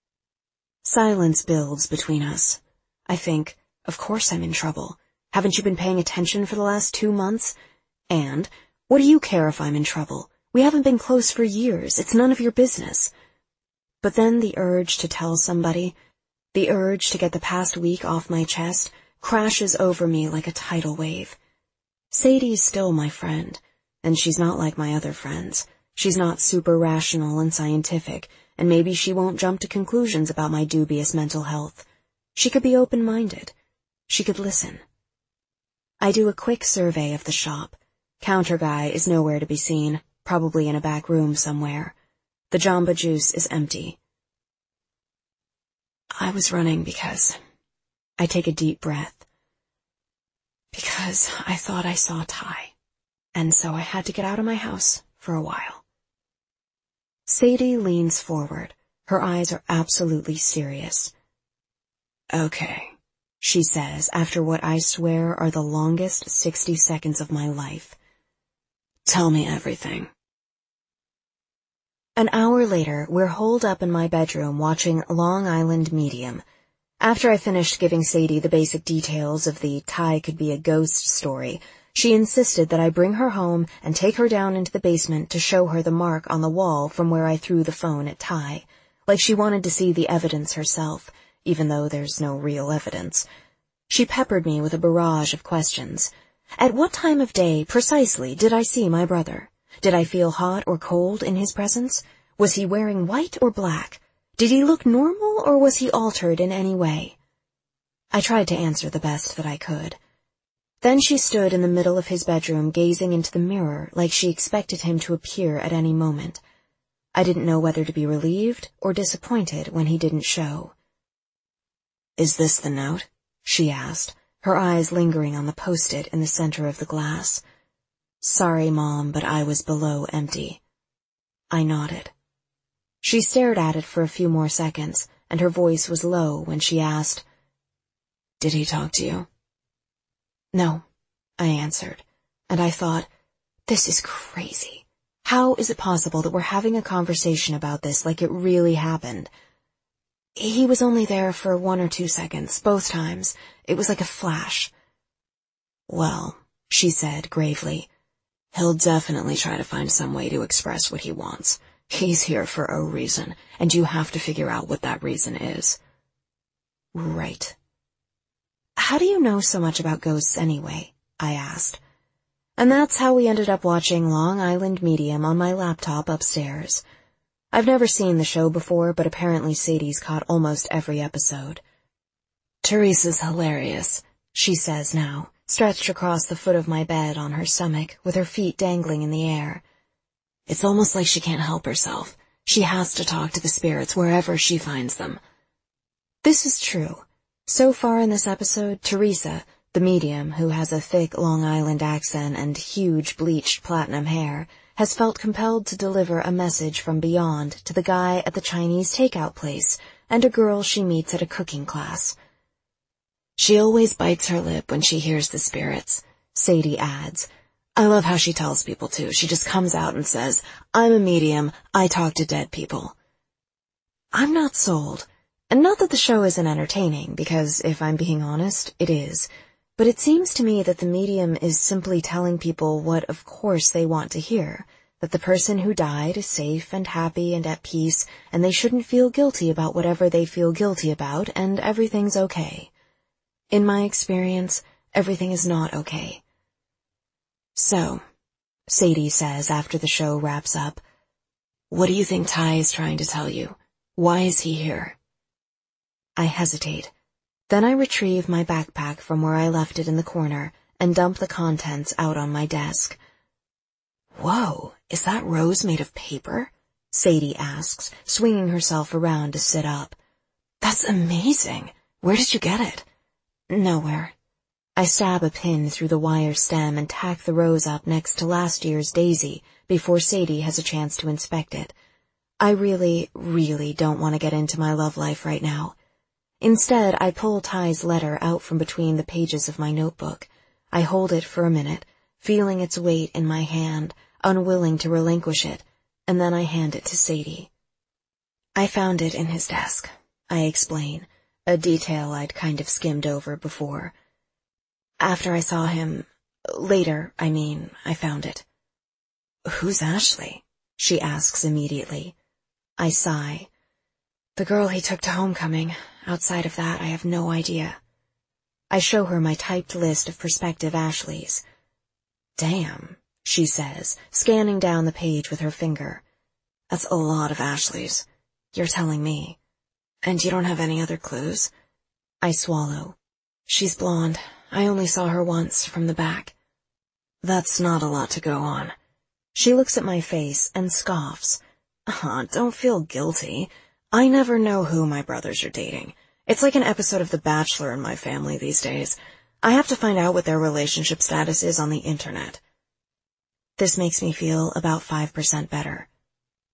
Silence builds between us. I think, of course I'm in trouble. Haven't you been paying attention for the last 2 months? And, what do you care if I'm in trouble? We haven't been close for years. It's none of your business. But then the urge to tell somebody, the urge to get the past week off my chest, crashes over me like a tidal wave. Sadie's still my friend, and she's not like my other friends. She's not super rational and scientific, and maybe she won't jump to conclusions about my dubious mental health. She could be open-minded. She could listen. I do a quick survey of the shop. Counter guy is nowhere to be seen, probably in a back room somewhere. The Jamba Juice is empty. I was running because... I take a deep breath. Because I thought I saw Ty, and so I had to get out of my house for a while. Sadie leans forward. Her eyes are absolutely serious. Okay, she says after what I swear are the longest 60 seconds of my life. Tell me everything. An hour later, we're holed up in my bedroom watching Long Island Medium. After I finished giving Sadie the basic details of the Ty could be a ghost story, she insisted that I bring her home and take her down into the basement to show her the mark on the wall from where I threw the phone at Ty, like she wanted to see the evidence herself, even though there's no real evidence. She peppered me with a barrage of questions. At what time of day, precisely, did I see my brother? Did I feel hot or cold in his presence? Was he wearing white or black? Did he look normal or was he altered in any way? I tried to answer the best that I could. Then she stood in the middle of his bedroom gazing into the mirror like she expected him to appear at any moment. I didn't know whether to be relieved or disappointed when he didn't show. Is this the note? She asked, her eyes lingering on the post-it in the center of the glass. Sorry, Mom, but I was below empty. I nodded. She stared at it for a few more seconds, and her voice was low when she asked, Did he talk to you? No, I answered, and I thought, this is crazy. How is it possible that we're having a conversation about this like it really happened? He was only there for 1 or 2 seconds, both times. It was like a flash. Well, she said gravely, he'll definitely try to find some way to express what he wants. He's here for a reason, and you have to figure out what that reason is. Right. How do you know so much about ghosts anyway? I asked. And that's how we ended up watching Long Island Medium on my laptop upstairs. I've never seen the show before, but apparently Sadie's caught almost every episode. Teresa's hilarious, she says now, stretched across the foot of my bed on her stomach, with her feet dangling in the air. It's almost like she can't help herself. She has to talk to the spirits wherever she finds them. This is true. So far in this episode, Teresa, the medium who has a thick Long Island accent and huge bleached platinum hair, has felt compelled to deliver a message from beyond to the guy at the Chinese takeout place and a girl she meets at a cooking class. She always bites her lip when she hears the spirits, Sadie adds. I love how she tells people too. She just comes out and says, I'm a medium, I talk to dead people. I'm not sold. And not that the show isn't entertaining, because if I'm being honest, it is. But it seems to me that the medium is simply telling people what of course they want to hear, that the person who died is safe and happy and at peace, and they shouldn't feel guilty about whatever they feel guilty about, and everything's okay. In my experience, everything is not okay. So, Sadie says after the show wraps up, what do you think Ty is trying to tell you? Why is he here? I hesitate. Then I retrieve my backpack from where I left it in the corner and dump the contents out on my desk. Whoa, is that rose made of paper? Sadie asks, swinging herself around to sit up. That's amazing. Where did you get it? Nowhere. I stab a pin through the wire stem and tack the rose up next to last year's daisy before Sadie has a chance to inspect it. I really, really don't want to get into my love life right now. Instead, I pull Ty's letter out from between the pages of my notebook. I hold it for a minute, feeling its weight in my hand, unwilling to relinquish it, and then I hand it to Sadie. I found it in his desk, I explain, a detail I'd kind of skimmed over before. After I saw him, later, I found it. Who's Ashley? She asks immediately. I sigh. The girl he took to homecoming. Outside of that, I have no idea. I show her my typed list of prospective Ashleys. Damn, she says, scanning down the page with her finger. That's a lot of Ashleys. You're telling me. And you don't have any other clues? I swallow. She's blonde. I only saw her once, from the back. That's not a lot to go on. She looks at my face and scoffs. Don't feel guilty. I never know who my brothers are dating. It's like an episode of The Bachelor in my family these days. I have to find out what their relationship status is on the internet. This makes me feel about 5% better.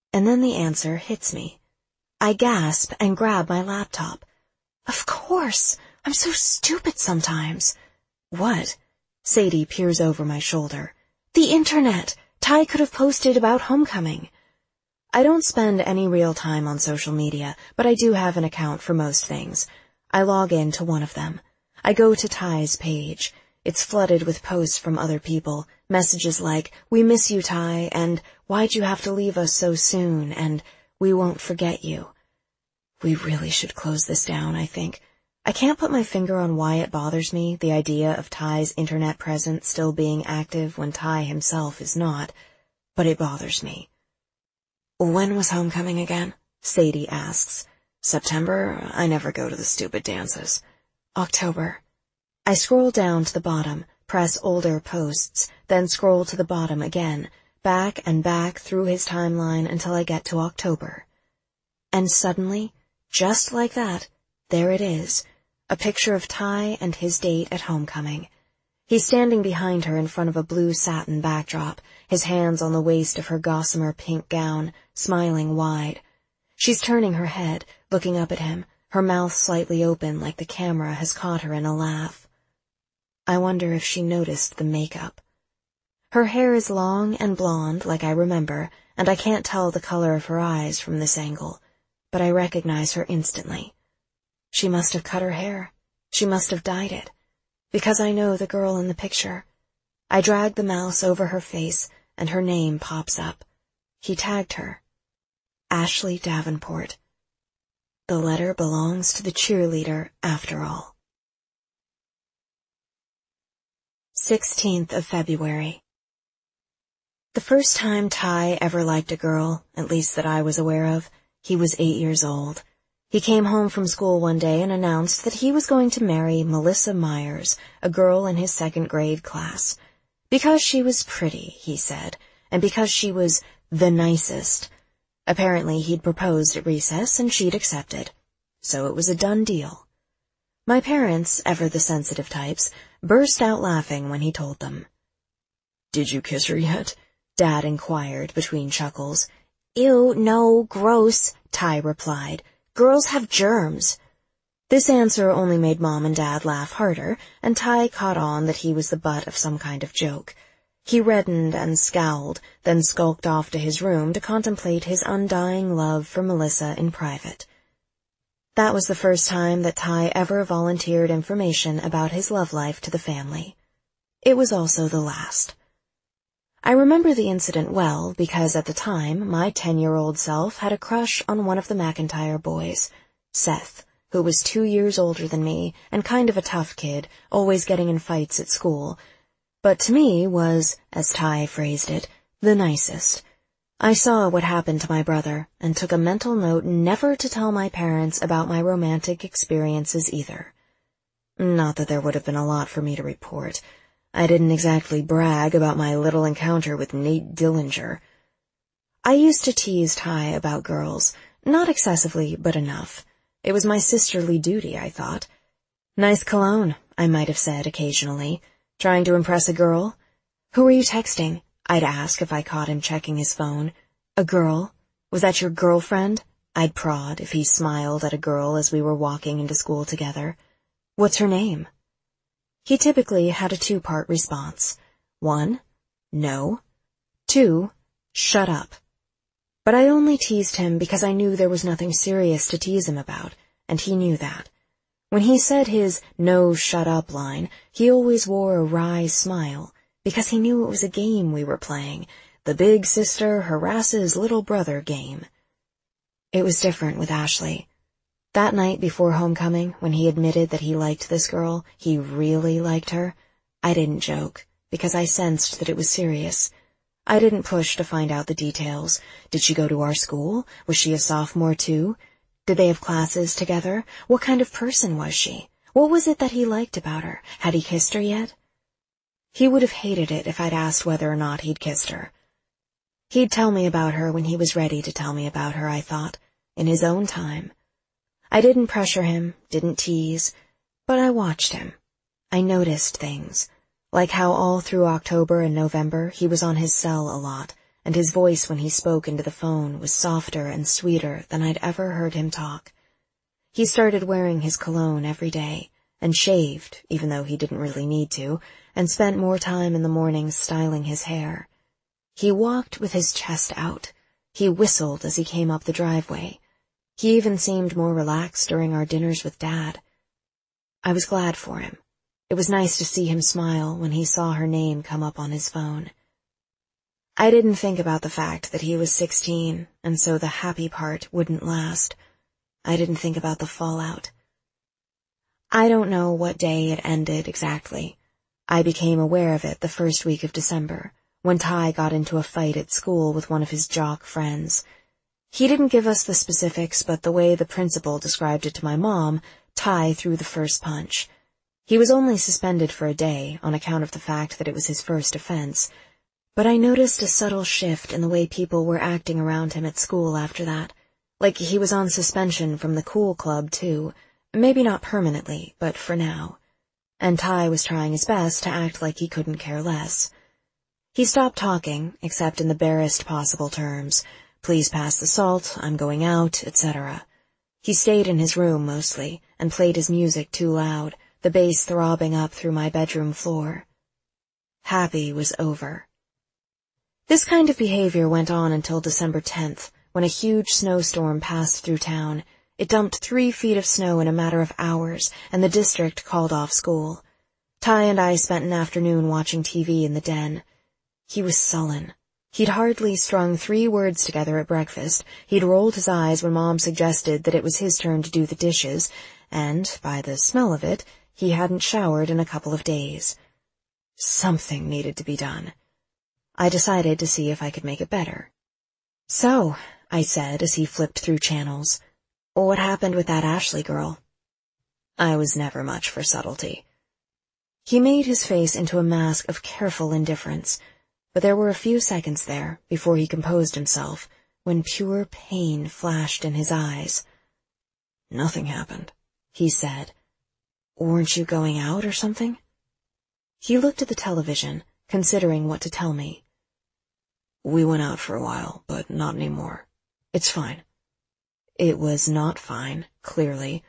And then the answer hits me. I gasp and grab my laptop. Of course! I'm so stupid sometimes. What? Sadie peers over my shoulder. The internet! Ty could have posted about homecoming. I don't spend any real time on social media, but I do have an account for most things. I log in to one of them. I go to Ty's page. It's flooded with posts from other people, messages like, "We miss you, Ty," and "Why'd you have to leave us so soon?" and "We won't forget you." We really should close this down, I think. I can't put my finger on why it bothers me, the idea of Ty's internet presence still being active when Ty himself is not, but it bothers me. "When was homecoming again?" Sadie asks. "September? I never go to the stupid dances." "October." I scroll down to the bottom, press older posts, then scroll to the bottom again, back and back through his timeline until I get to October. And suddenly, just like that, there it is, a picture of Ty and his date at homecoming. He's standing behind her in front of a blue satin backdrop, his hands on the waist of her gossamer pink gown, smiling wide. She's turning her head, looking up at him, her mouth slightly open like the camera has caught her in a laugh. I wonder if she noticed the makeup. Her hair is long and blonde like I remember, and I can't tell the color of her eyes from this angle, but I recognize her instantly. She must have cut her hair. She must have dyed it. Because I know the girl in the picture. I drag the mouse over her face, and her name pops up. He tagged her. Ashley Davenport. The letter belongs to the cheerleader, after all. 16th of February. The first time Ty ever liked a girl, at least that I was aware of, he was 8 years old. He came home from school one day and announced that he was going to marry Melissa Myers, a girl in his second grade class. Because she was pretty, he said, and because she was the nicest. Apparently he'd proposed at recess and she'd accepted. So it was a done deal. My parents, ever the sensitive types, burst out laughing when he told them. "Did you kiss her yet?" Dad inquired between chuckles. "Ew, no, gross," Ty replied. "Girls have germs." This answer only made Mom and Dad laugh harder, and Ty caught on that he was the butt of some kind of joke. He reddened and scowled, then skulked off to his room to contemplate his undying love for Melissa in private. That was the first time that Ty ever volunteered information about his love life to the family. It was also the last. I remember the incident well because at the time my 10-year-old self had a crush on one of the McIntyre boys, Seth, who was 2 years older than me and kind of a tough kid, always getting in fights at school, but to me was, as Ty phrased it, the nicest. I saw what happened to my brother and took a mental note never to tell my parents about my romantic experiences either. Not that there would have been a lot for me to report. I didn't exactly brag about my little encounter with Nate Dillinger. I used to tease Ty about girls, not excessively, but enough. It was my sisterly duty, I thought. "Nice cologne," I might have said occasionally. "Trying to impress a girl?" "Who are you texting?" I'd ask if I caught him checking his phone. "A girl? Was that your girlfriend?" I'd prod if he smiled at a girl as we were walking into school together. "What's her name?" He typically had a 2-part response. 1, no. 2, shut up. But I only teased him because I knew there was nothing serious to tease him about, and he knew that. When he said his "no, shut up" line, he always wore a wry smile, because he knew it was a game we were playing, the big sister harasses little brother game. It was different with Ashley. That night before homecoming, when he admitted that he liked this girl, he really liked her, I didn't joke, because I sensed that it was serious. I didn't push to find out the details. Did she go to our school? Was she a sophomore too? Did they have classes together? What kind of person was she? What was it that he liked about her? Had he kissed her yet? He would have hated it if I'd asked whether or not he'd kissed her. He'd tell me about her when he was ready to tell me about her, I thought, in his own time. I didn't pressure him, didn't tease, but I watched him. I noticed things, like how all through October and November he was on his cell a lot, and his voice when he spoke into the phone was softer and sweeter than I'd ever heard him talk. He started wearing his cologne every day, and shaved, even though he didn't really need to, and spent more time in the mornings styling his hair. He walked with his chest out. He whistled as he came up the driveway. He even seemed more relaxed during our dinners with Dad. I was glad for him. It was nice to see him smile when he saw her name come up on his phone. I didn't think about the fact that he was 16, and so the happy part wouldn't last. I didn't think about the fallout. I don't know what day it ended exactly. I became aware of it the first week of December, when Ty got into a fight at school with one of his jock friends. He didn't give us the specifics, but the way the principal described it to my mom, Ty threw the first punch. He was only suspended for a day on account of the fact that it was his first offense, but I noticed a subtle shift in the way people were acting around him at school after that. Like he was on suspension from the cool club, too. Maybe not permanently, but for now. And Ty was trying his best to act like he couldn't care less. He stopped talking, except in the barest possible terms. Please pass the salt, I'm going out, etc. He stayed in his room mostly, and played his music too loud, the bass throbbing up through my bedroom floor. Happy was over. This kind of behavior went on until December 10th, when a huge snowstorm passed through town. It dumped 3 feet of snow in a matter of hours, and the district called off school. Ty and I spent an afternoon watching TV in the den. He was sullen. He'd hardly strung 3 words together at breakfast. He'd rolled his eyes when Mom suggested that it was his turn to do the dishes, and, by the smell of it, he hadn't showered in a couple of days. Something needed to be done. I decided to see if I could make it better. "So," I said as he flipped through channels, "what happened with that Ashley girl?" I was never much for subtlety. He made his face into a mask of careful indifference, but there were a few seconds there before he composed himself, when pure pain flashed in his eyes. "Nothing happened," he said. "Weren't you going out or something?" He looked at the television, considering what to tell me. "We went out for a while, but not anymore. It's fine." It was not fine, clearly.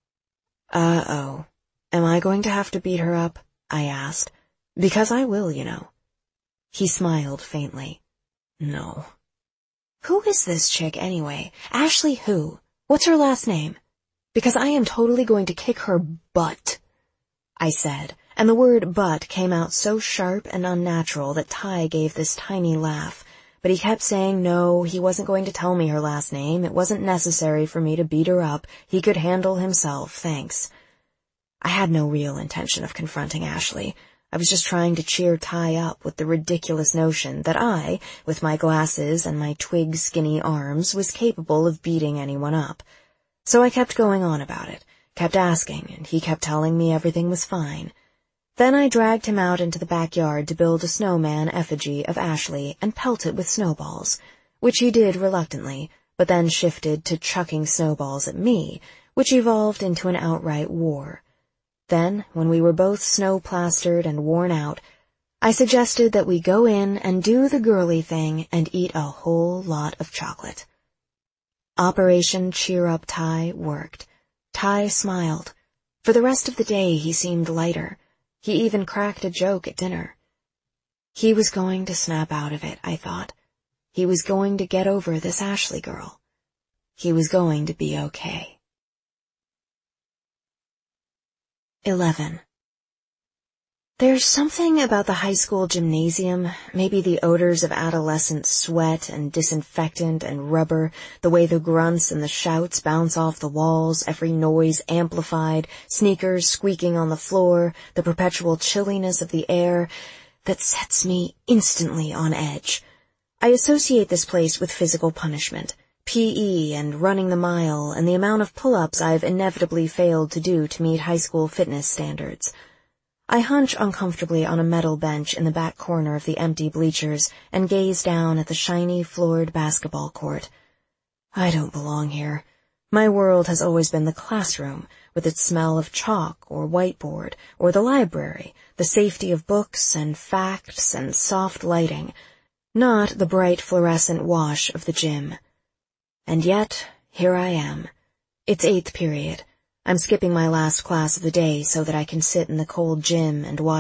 "Uh-oh. Am I going to have to beat her up?" I asked. "Because I will, you know." He smiled faintly. "No." "Who is this chick, anyway? Ashley who? What's her last name? Because I am totally going to kick her butt," I said, and the word butt came out so sharp and unnatural that Ty gave this tiny laugh, but he kept saying no, he wasn't going to tell me her last name, it wasn't necessary for me to beat her up, he could handle himself, thanks. I had no real intention of confronting Ashley. I was just trying to cheer Ty up with the ridiculous notion that I, with my glasses and my twig-skinny arms, was capable of beating anyone up. So I kept going on about it, kept asking, and he kept telling me everything was fine. Then I dragged him out into the backyard to build a snowman effigy of Ashley and pelt it with snowballs, which he did reluctantly, but then shifted to chucking snowballs at me, which evolved into an outright war. Then, when we were both snow-plastered and worn out, I suggested that we go in and do the girly thing and eat a whole lot of chocolate. Operation Cheer Up Ty worked. Ty smiled. For the rest of the day he seemed lighter. He even cracked a joke at dinner. He was going to snap out of it, I thought. He was going to get over this Ashley girl. He was going to be okay. 11. There's something about the high school gymnasium, maybe the odors of adolescent sweat and disinfectant and rubber, the way the grunts and the shouts bounce off the walls, every noise amplified, sneakers squeaking on the floor, the perpetual chilliness of the air, that sets me instantly on edge. I associate this place with physical punishment, PE and running the mile, and the amount of pull-ups I've inevitably failed to do to meet high school fitness standards. I hunch uncomfortably on a metal bench in the back corner of the empty bleachers and gaze down at the shiny, floored basketball court. I don't belong here. My world has always been the classroom, with its smell of chalk or whiteboard, or the library, the safety of books and facts and soft lighting. not the bright fluorescent wash of the gym. And yet, here I am. It's 8th period. I'm skipping my last class of the day so that I can sit in the cold gym and watch